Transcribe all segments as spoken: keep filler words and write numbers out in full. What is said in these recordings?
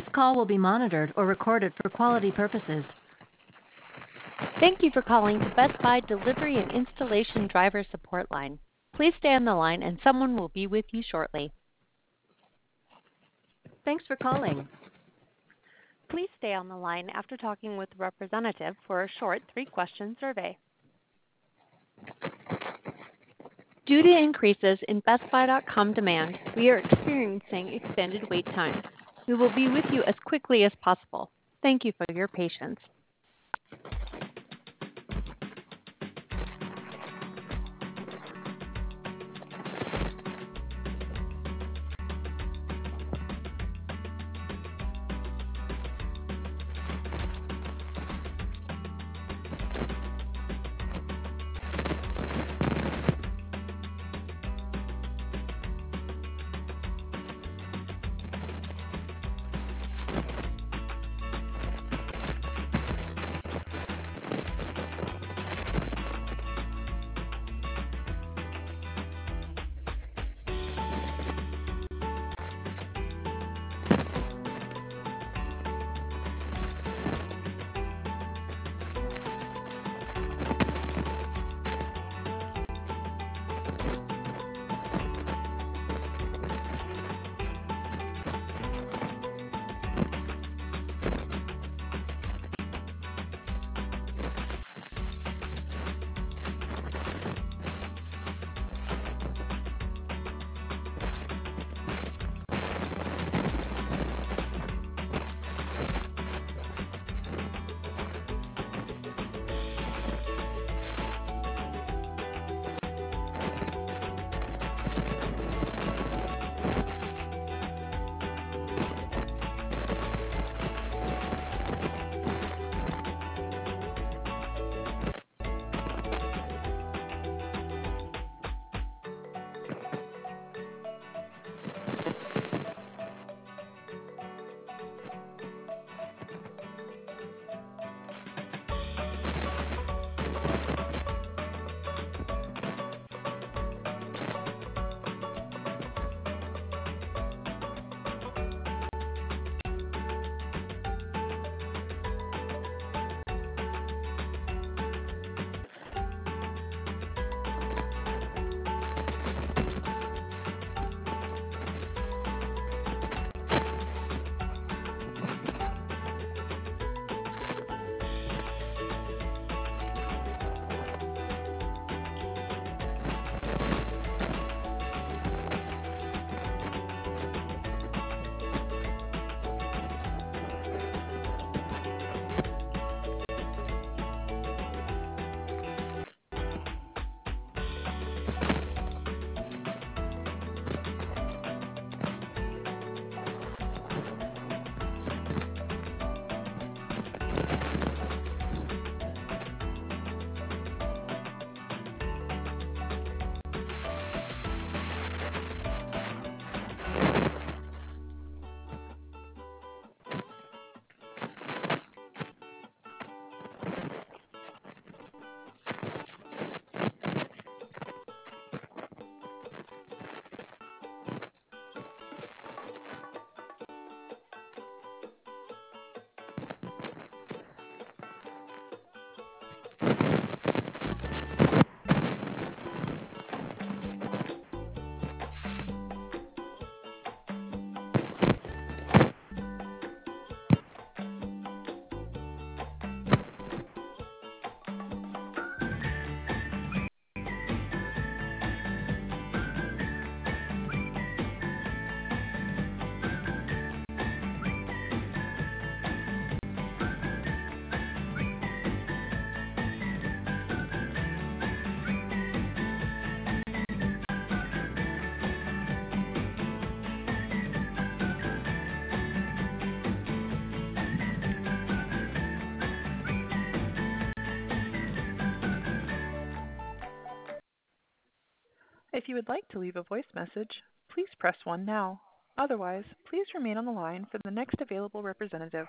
call will be monitored or recorded for quality purposes. Thank you for calling the Best Buy Delivery and Installation Driver Support Line. Please stay on the line and someone will be with you shortly. Thanks for calling. Please stay on the line after talking with a representative for a short three-question survey. Due to increases in Best Buy dot com demand, we are experiencing extended wait times. We will be with you as quickly as possible. Thank you for your patience. If you would like to leave a voice message, please press one now. Otherwise, please remain on the line for the next available representative.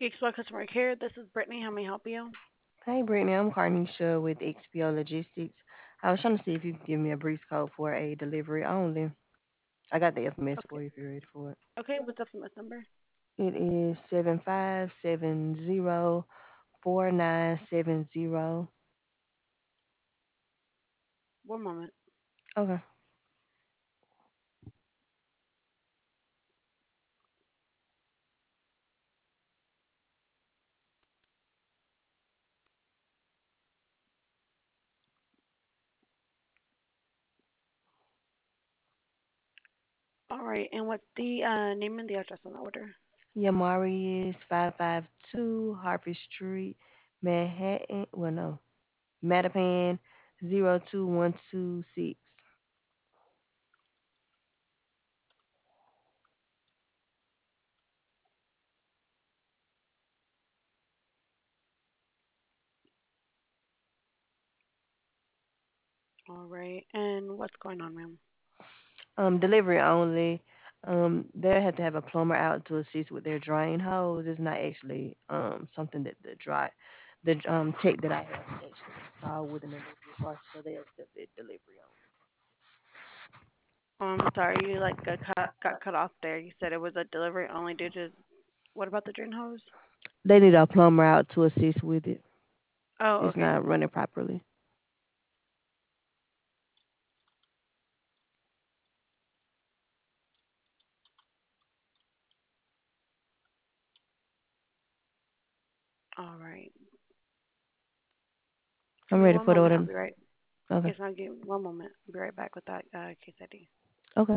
Geek Squad customer care. This is Brittany. How may I help you? Hey, Brittany, I'm Carnisha with X P O Logistics. I was trying to see if you could give me a brief code for a delivery only. I got the F M S Okay. for you if you're ready for it. Okay, what's up from this number? It is seven five seven zero four nine seven zero. One moment. Okay. All right, and what's the uh, name and the address on the order? Yamari is five five two Harper Street, Manhattan. Well, no, Mattapan zero two one two six. All right, and what's going on, ma'am? Um, delivery only. Um, they have to have a plumber out to assist with their drain hose. It's not actually um something that the dry, the um tech that I have actually installed with an electric car, so they accept it delivery only. Oh, I'm sorry, you like got cut, got cut off there. You said it was a delivery only due to. What about the drain hose? They need a plumber out to assist with it. Oh, It's okay. not running properly. All right. Give I'm me ready one for the moment. I'll order. be right. Okay. Yes, I'll give one moment. I'll be right back with that uh, case I D. Okay.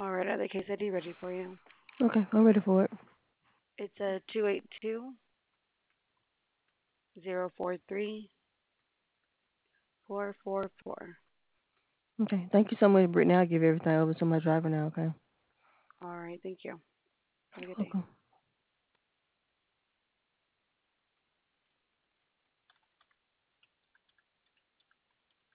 All right, are the case I D ready for you? Okay, I'm ready for it. It's a two eight two zero four three four four four. Okay, thank you so much, Brittany. I'll give everything over to my driver now, okay? All right, thank you. Have a good day. Okay.